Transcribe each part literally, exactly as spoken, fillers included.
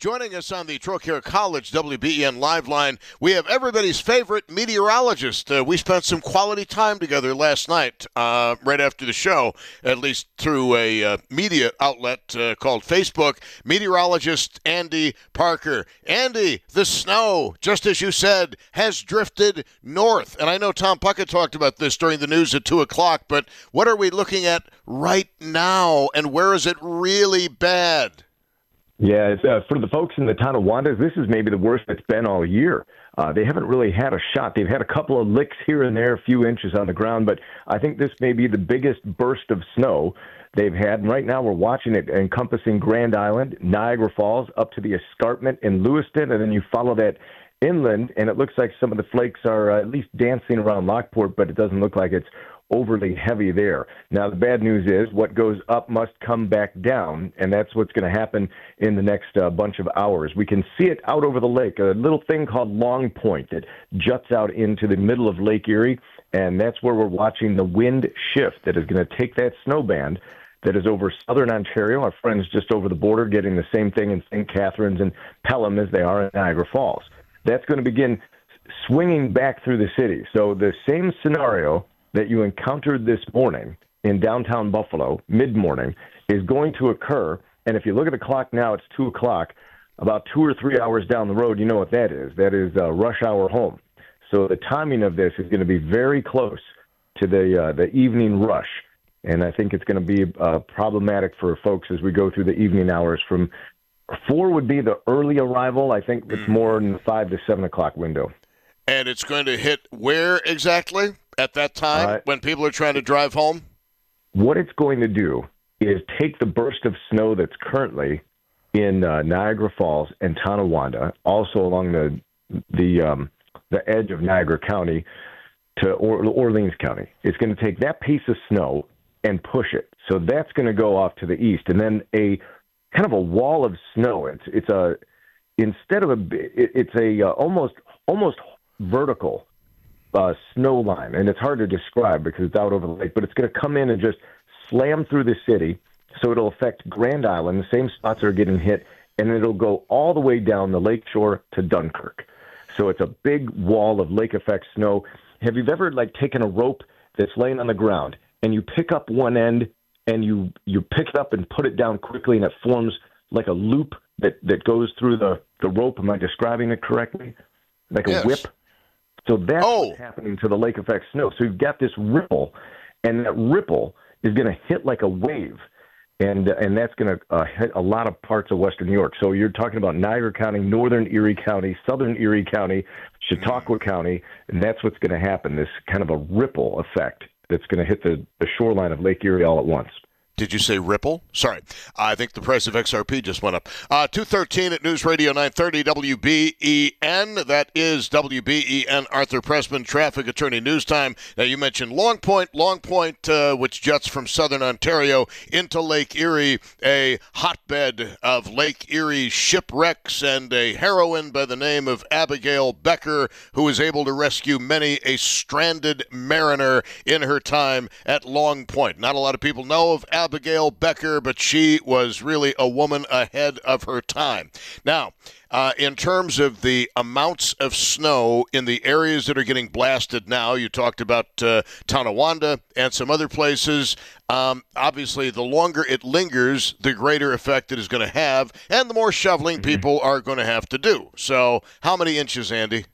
Joining us on the Trocaire College W B E N Live Line, we have everybody's favorite meteorologist. Uh, we spent some quality time together last night, uh, right after the show, at least through a uh, media outlet uh, called Facebook. Meteorologist Andy Parker. Andy, the snow, just as you said, has drifted north. And I know Tom Puckett talked about this during the news at two o'clock, but what are we looking at right now, and where is it really bad? Yeah, it's, uh, for the folks in the Tonawanda, this is maybe the worst it's been all year. Uh, they haven't really had a shot. They've had a couple of licks here and there, a few inches on the ground, but I think this may be the biggest burst of snow they've had. And right now we're watching it encompassing Grand Island, Niagara Falls, up to the escarpment in Lewiston, and then you follow that inland, and it looks like some of the flakes are uh, at least dancing around Lockport, but it doesn't look like it's overly heavy there. Now, the bad news is what goes up must come back down, and that's what's going to happen in the next uh, bunch of hours. We can see it out over the lake, a little thing called Long Point that juts out into the middle of Lake Erie, and that's where we're watching the wind shift that is going to take that snow band that is over southern Ontario. Our friends just over the border getting the same thing in Saint Catharines and Pelham as they are in Niagara Falls. That's going to begin swinging back through the city. So the same scenario that you encountered this morning in downtown Buffalo, mid-morning, is going to occur. And if you look at the clock now, it's two o'clock. About two or three hours down the road, you know what that is. That is uh, rush hour home. So the timing of this is going to be very close to the uh, the evening rush. And I think it's going to be uh, problematic for folks as we go through the evening hours. From four would be the early arrival. I think it's more in the five to seven o'clock window. And it's going to hit where exactly at that time uh, when people are trying to drive home? What it's going to do is take the burst of snow that's currently in uh, Niagara Falls and Tonawanda, also along the the um, the edge of Niagara County to or- Orleans County. It's going to take that piece of snow and push it. So that's going to go off to the east, and then a kind of a wall of snow. It's it's a instead of a it, it's a uh, almost almost vertical uh, snow line, and it's hard to describe because it's out over the lake. But it's going to come in and just slam through the city, so it'll affect Grand Island. The same spots are getting hit, and it'll go all the way down the lake shore to Dunkirk. So it's a big wall of lake effect snow. Have you ever like taken a rope that's laying on the ground and you pick up one end and you you pick it up and put it down quickly, and it forms like a loop that, that goes through the, the rope? Am I describing it correctly? Like a yes. whip? So that's oh. what's happening to the lake effect snow. So you've got this ripple, and that ripple is going to hit like a wave, and and that's going to uh, hit a lot of parts of western New York. So you're talking about Niagara County, northern Erie County, southern Erie County, Chautauqua County, and that's what's going to happen, this kind of a ripple effect that's going to hit the, the shoreline of Lake Erie all at once. Did you say ripple? Sorry. I think the price of X R P just went up. Uh, two thirteen at News Radio nine thirty W B E N. That is W B E N Arthur Pressman, Traffic Attorney News Time. Now, you mentioned Long Point. Long Point, uh, which juts from southern Ontario into Lake Erie, a hotbed of Lake Erie shipwrecks, and a heroine by the name of Abigail Becker, who was able to rescue many a stranded mariner in her time at Long Point. Not a lot of people know of Abigail Abigail Becker, but she was really a woman ahead of her time. Now, uh, in terms of the amounts of snow in the areas that are getting blasted now, you talked about uh, Tonawanda and some other places. Um, obviously, the longer it lingers, the greater effect it is going to have, and the more shoveling Mm-hmm. people are going to have to do. So how many inches, Andy?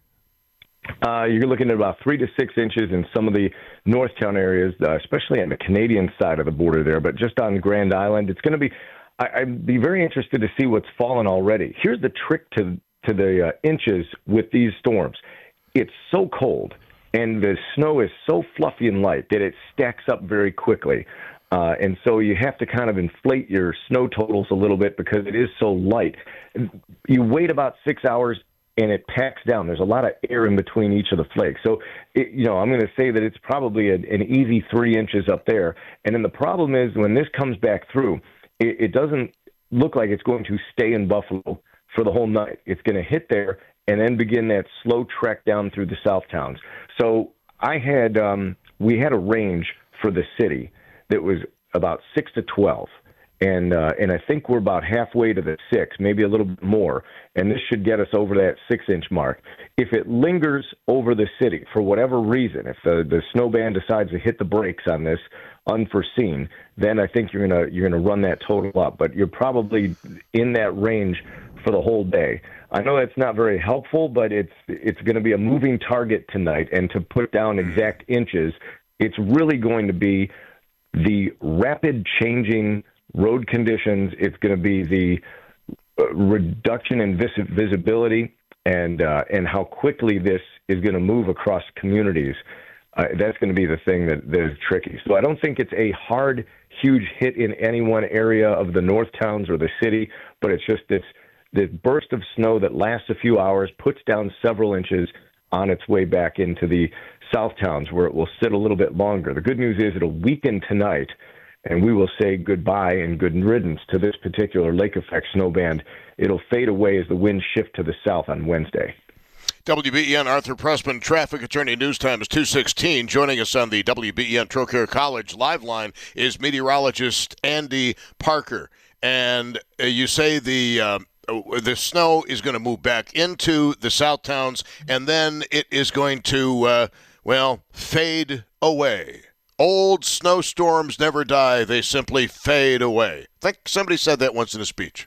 Uh, you're looking at about three to six inches in some of the Northtown areas, uh, especially on the Canadian side of the border there. But just on Grand Island, it's going to be I, – I'd be very interested to see what's fallen already. Here's the trick to, to the uh, inches with these storms. It's so cold, and the snow is so fluffy and light that it stacks up very quickly. Uh, and so you have to kind of inflate your snow totals a little bit because it is so light. You wait about six hours, and it packs down. There's a lot of air in between each of the flakes. So, it, you know, I'm going to say that it's probably a, an easy three inches up there. And then the problem is when this comes back through, it, it doesn't look like it's going to stay in Buffalo for the whole night. It's going to hit there and then begin that slow trek down through the south towns. So I had, um, we had a range for the city that was about six to twelve. And uh, and I think we're about halfway to the six, maybe a little bit more. And this should get us over that six-inch mark. If it lingers over the city for whatever reason, if the, the snow band decides to hit the brakes on this unforeseen, then I think you're gonna you're gonna run that total up. But you're probably in that range for the whole day. I know that's not very helpful, but it's it's going to be a moving target tonight. And to put down exact inches, it's really going to be the rapid changing road conditions. It's going to be the uh, reduction in vis- visibility and uh, and how quickly this is going to move across communities. Uh, that's going to be the thing that, that is tricky. So I don't think it's a hard, huge hit in any one area of the north towns or the city, but it's just this, this burst of snow that lasts a few hours, puts down several inches on its way back into the south towns where it will sit a little bit longer. The good news is it'll weaken tonight, and we will say goodbye and good riddance to this particular lake effect snow band. It'll fade away as the winds shift to the south on Wednesday. W B E N Arthur Pressman, traffic attorney. News time is two sixteen. Joining us on the W B E N Trocaire College live line is meteorologist Andy Parker. And uh, you say the uh, the snow is going to move back into the south towns, and then it is going to, uh, well, fade away. Old snowstorms never die. They simply fade away. I think somebody said that once in a speech.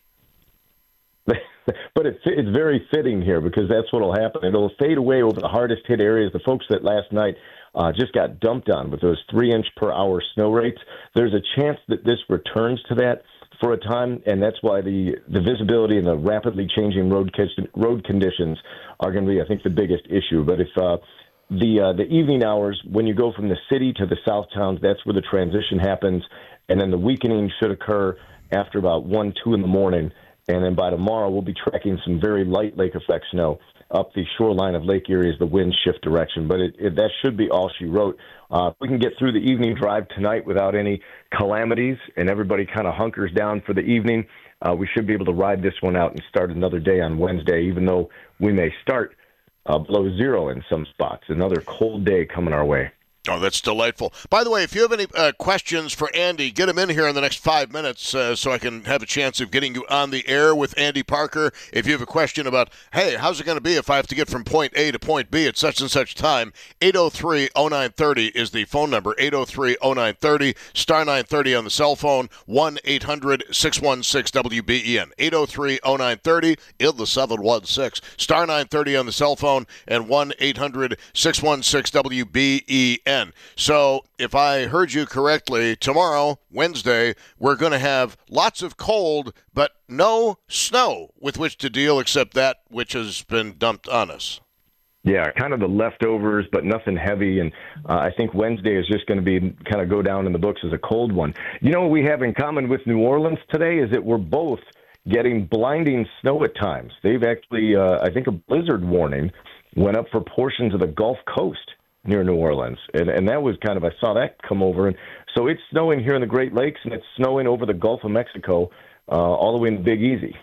But it's, it's very fitting here because that's what will happen. It'll fade away over the hardest hit areas. The folks that last night uh, just got dumped on with those three inch per hour snow rates, there's a chance that this returns to that for a time, and that's why the, the visibility and the rapidly changing road road conditions are going to be, I think, the biggest issue. But if uh, the uh, the evening hours, when you go from the city to the south towns, that's where the transition happens, and then the weakening should occur after about one, two in the morning. And then by tomorrow, we'll be tracking some very light lake effect snow up the shoreline of Lake Erie as the winds shift direction. But it, it, that should be all she wrote. Uh, if we can get through the evening drive tonight without any calamities and everybody kind of hunkers down for the evening, uh, we should be able to ride this one out and start another day on Wednesday, even though we may start uh, below zero in some spots. Another cold day coming our way. Oh, that's delightful. By the way, if you have any uh, questions for Andy, get him in here in the next five minutes uh, so I can have a chance of getting you on the air with Andy Parker. If you have a question about, hey, how's it going to be if I have to get from point A to point B at such and such time, eight oh three oh nine thirty is the phone number, eight oh three oh nine thirty, star nine thirty on the cell phone, one eight hundred six one six W B E N, eight oh three oh nine thirty, in the seven one six, star nine thirty on the cell phone, and one eight hundred six one six W B E N. So if I heard you correctly, tomorrow, Wednesday, we're going to have lots of cold, but no snow with which to deal except that which has been dumped on us. Yeah, kind of the leftovers, but nothing heavy. And uh, I think Wednesday is just going to be kind of go down in the books as a cold one. You know what we have in common with New Orleans today is that we're both getting blinding snow at times. They've actually, uh, I think a blizzard warning went up for portions of the Gulf Coast near New Orleans. And, and that was kind of, I saw that come over. And so it's snowing here in the Great Lakes, and it's snowing over the Gulf of Mexico, uh, all the way in the Big Easy.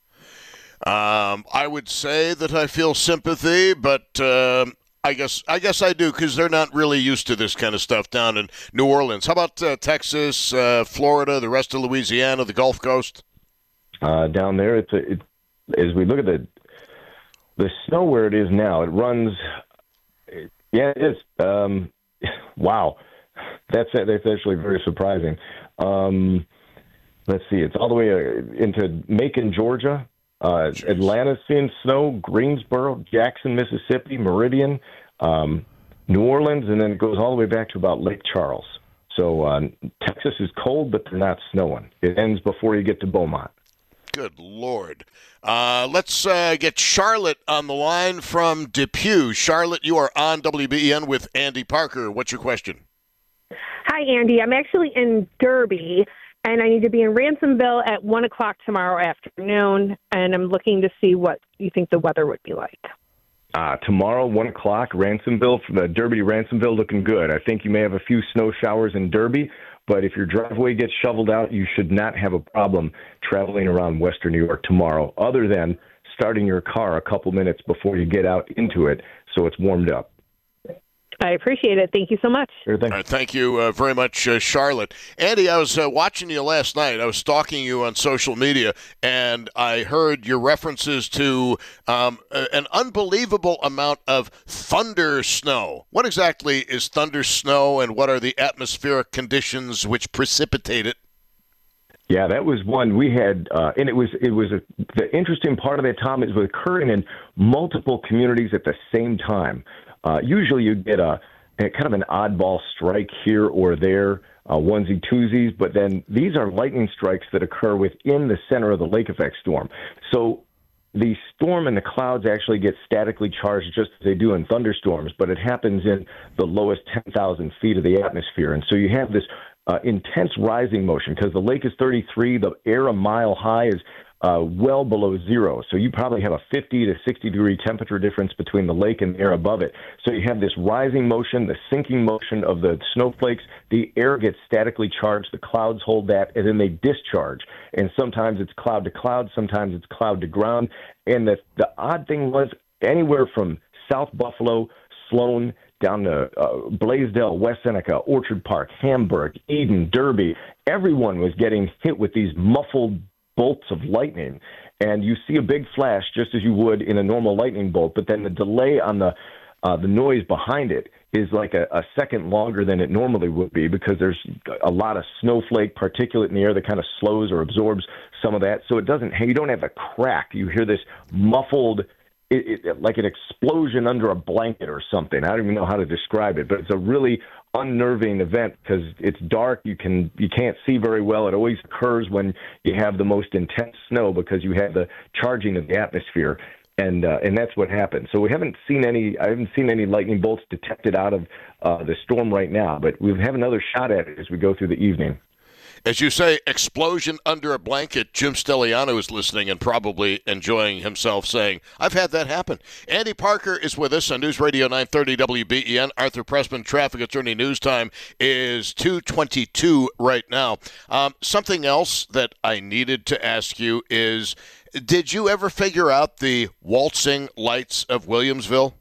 Um, I would say that I feel sympathy, but uh, I guess I guess I do because they're not really used to this kind of stuff down in New Orleans. How about uh, Texas, uh, Florida, the rest of Louisiana, the Gulf Coast? Uh, down there, it's a, it, as we look at the the snow where it is now, it runs. It, Yeah, it is. Um, wow. That's that's actually very surprising. Um, let's see. It's all the way into Macon, Georgia. Uh, Atlanta's seeing snow. Greensboro, Jackson, Mississippi, Meridian, um, New Orleans, and then it goes all the way back to about Lake Charles. So uh, Texas is cold, but they're not snowing. It ends before you get to Beaumont. Good Lord. Uh, let's uh, get Charlotte on the line from Depew. Charlotte, you are on W B E N with Andy Parker. What's your question? Hi, Andy. I'm actually in Derby, and I need to be in Ransomville at one o'clock tomorrow afternoon, and I'm looking to see what you think the weather would be like. Uh, tomorrow, one o'clock, Ransomville, from the Derby to Ransomville, looking good. I think you may have a few snow showers in Derby, but if your driveway gets shoveled out, you should not have a problem traveling around western New York tomorrow, other than starting your car a couple minutes before you get out into it so it's warmed up. I appreciate it. Thank you so much. Sure thing. All right, thank you uh, very much, uh, Charlotte. Andy, I was uh, watching you last night. I was stalking you on social media, and I heard your references to um, an unbelievable amount of thunder snow. What exactly is thunder snow, and what are the atmospheric conditions which precipitate it? Yeah, that was one we had, uh, and it was it was a, the interesting part of that, Tom, is occurring in multiple communities at the same time. Uh, usually, you get a, a kind of an oddball strike here or there, uh, onesie twosies, but then these are lightning strikes that occur within the center of the lake effect storm. So the storm and the clouds actually get statically charged just as they do in thunderstorms, but it happens in the lowest ten thousand feet of the atmosphere, and so you have this Uh, intense rising motion because the lake is thirty-three. The air a mile high is uh, well below zero. So you probably have a fifty to sixty degree temperature difference between the lake and the air above it. So you have this rising motion, the sinking motion of the snowflakes. The air gets statically charged. The clouds hold that, and then they discharge. And sometimes it's cloud to cloud. Sometimes it's cloud to ground. And the, the odd thing was anywhere from South Buffalo, Sloan, down to uh, Blaisdell, West Seneca, Orchard Park, Hamburg, Eden, Derby. Everyone was getting hit with these muffled bolts of lightning. And you see a big flash just as you would in a normal lightning bolt, but then the delay on the uh, the noise behind it is like a, a second longer than it normally would be because there's a lot of snowflake particulate in the air that kind of slows or absorbs some of that. So it doesn't, you don't have a crack. You hear this muffled It, it, like an explosion under a blanket or something. I don't even know how to describe it, but it's a really unnerving event because it's dark. You can you can't see very well. It always occurs when you have the most intense snow because you have the charging of the atmosphere, and uh, and that's what happened. So we haven't seen any. I haven't seen any lightning bolts detected out of uh, the storm right now, but we have another shot at it as we go through the evening. As you say, explosion under a blanket. Jim Stelliano is listening and probably enjoying himself saying, I've had that happen. Andy Parker is with us on News Radio nine thirty W B E N. Arthur Pressman, Traffic Attorney. News time is two twenty-two right now. Um, something else that I needed to ask you is, did you ever figure out the waltzing lights of Williamsville?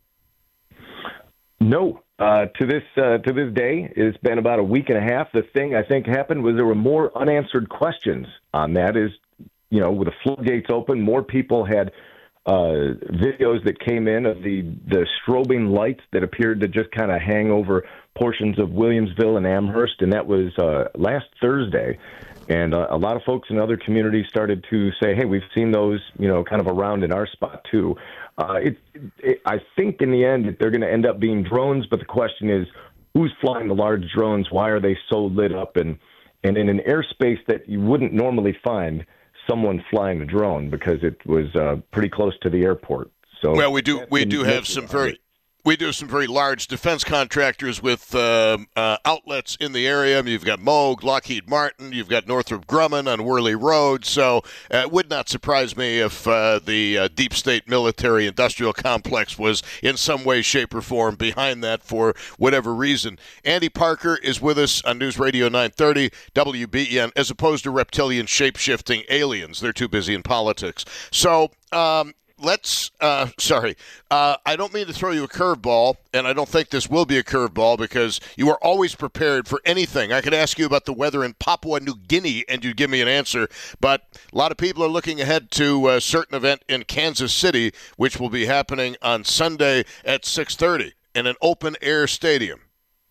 No. Uh, to this uh, to this day, it's been about a week and a half. The thing I think happened was there were more unanswered questions on that. Is, you know, with the floodgates open, more people had uh, videos that came in of the, the strobing lights that appeared to just kind of hang over portions of Williamsville and Amherst, and that was uh, last Thursday. And uh, a lot of folks in other communities started to say, hey, we've seen those, you know, kind of around in our spot too. Uh, it, it, I think in the end they're going to end up being drones, but the question is, who's flying the large drones? Why are they so lit up? And, and in an airspace that you wouldn't normally find someone flying a drone because it was uh, pretty close to the airport. So well, we do we do have some very we do some very large defense contractors with uh, uh, outlets in the area. I mean, you've got Moog, Lockheed Martin, you've got Northrop Grumman on Worley Road. So uh, it would not surprise me if uh, the uh, deep state military industrial complex was in some way, shape, or form behind that for whatever reason. Andy Parker is with us on News Radio nine thirty W B E N, as opposed to reptilian shape-shifting aliens. They're too busy in politics. So, um, Let's, uh, sorry, uh, I don't mean to throw you a curveball, and I don't think this will be a curveball because you are always prepared for anything. I could ask you about the weather in Papua New Guinea, and you'd give me an answer, but a lot of people are looking ahead to a certain event in Kansas City, which will be happening on Sunday at six thirty in an open-air stadium.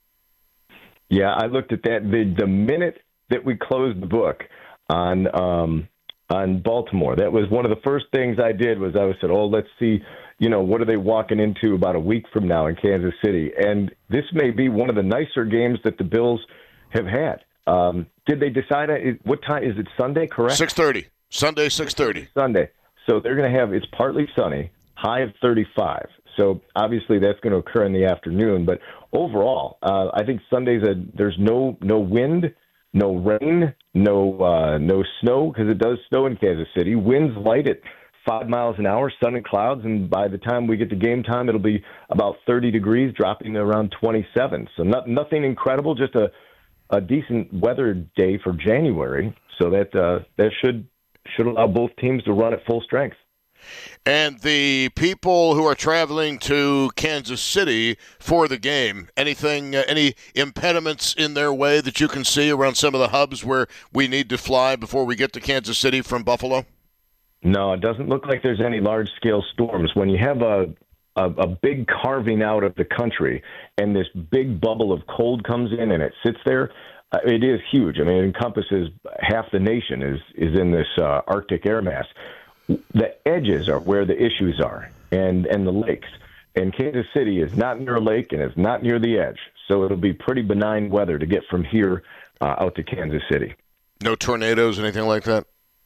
Yeah, I looked at that. The, the minute that we closed the book on um, – on Baltimore, that was one of the first things I did was I said, oh, let's see, you know, what are they walking into about a week from now in Kansas City? And this may be one of the nicer games that the Bills have had. Um, did they decide what time? Is it Sunday, correct? six thirty. Sunday, six thirty. Sunday. So they're going to have, it's partly sunny, high of thirty-five. So obviously that's going to occur in the afternoon. But overall, uh, I think Sunday's a, there's no no wind, no rain, no uh, no snow, because it does snow in Kansas City. Winds light at five miles an hour, sun and clouds, and by the time we get to game time, it'll be about thirty degrees, dropping to around twenty-seven. So not, nothing incredible, just a, a decent weather day for January. So that uh, that should should allow both teams to run at full strength. And the people who are traveling to Kansas City for the game, anything, uh, any impediments in their way that you can see around some of the hubs where we need to fly before we get to Kansas City from Buffalo? No, it doesn't look like there's any large-scale storms. When you have a, a a big carving out of the country and this big bubble of cold comes in and it sits there, uh, it is huge. I mean, it encompasses half the nation is, is in this uh, Arctic air mass. The edges are where the issues are, and, and the lakes. And Kansas City is not near a lake and it's not near the edge. So it'll be pretty benign weather to get from here uh, out to Kansas City. No tornadoes, anything like that?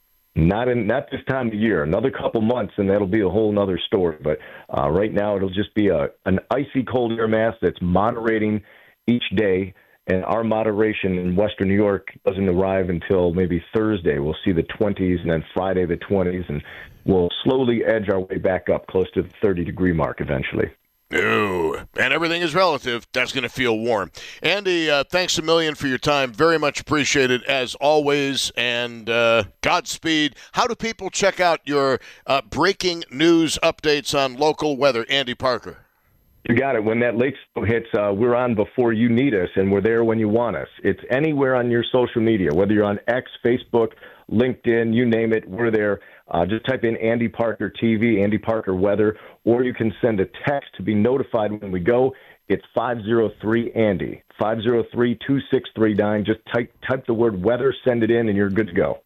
Not in not this time of year. Another couple months, and that'll be a whole other story. But uh, right now, it'll just be a an icy cold air mass that's moderating each day. And our moderation in Western New York doesn't arrive until maybe Thursday. We'll see the twenties, and then Friday the twenties, and we'll slowly edge our way back up close to the thirty-degree mark eventually. Ooh, and everything is relative. That's going to feel warm. Andy, uh, thanks a million for your time. Very much appreciated as always, and uh, Godspeed. How do people check out your uh, breaking news updates on local weather? Andy Parker. You got it. When that lake hits, uh, we're on before you need us, and we're there when you want us. It's anywhere on your social media, whether you're on X, Facebook, LinkedIn, you name it, we're there. Uh, just type in Andy Parker T V, Andy Parker Weather, or you can send a text to be notified when we go. It's five oh three Andy, five oh three, two six three nine. Just type, type the word weather, send it in, and you're good to go.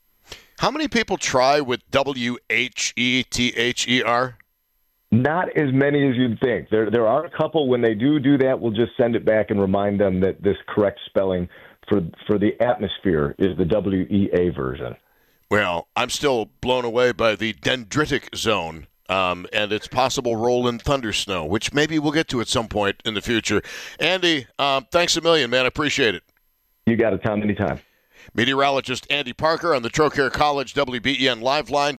How many people try with W H E T H E R? Not as many as you'd think. There there are a couple. When they do do that, we'll just send it back and remind them that this correct spelling for for the atmosphere is the W E A version. Well, I'm still blown away by the dendritic zone um, and its possible role in thunder snow, which maybe we'll get to at some point in the future. Andy, um, thanks a million, man. I appreciate it. You got it, Tom, anytime. Meteorologist Andy Parker on the Trocaire College W B E N Live Line.